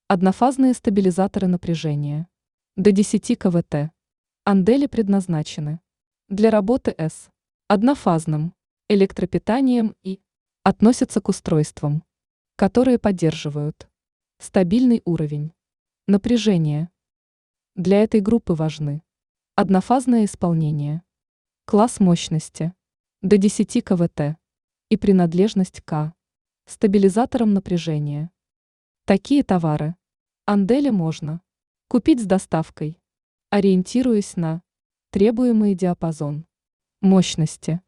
Однофазные стабилизаторы напряжения. До 10 КВТ. Андели предназначены для работы с однофазным электропитанием и относятся к устройствам, которые поддерживают стабильный уровень напряжения. Для этой группы важны однофазное исполнение, класс мощности до 10 КВТ и принадлежность к стабилизаторам напряжения. Такие товары Андели можно купить с доставкой, ориентируясь на требуемый диапазон мощности.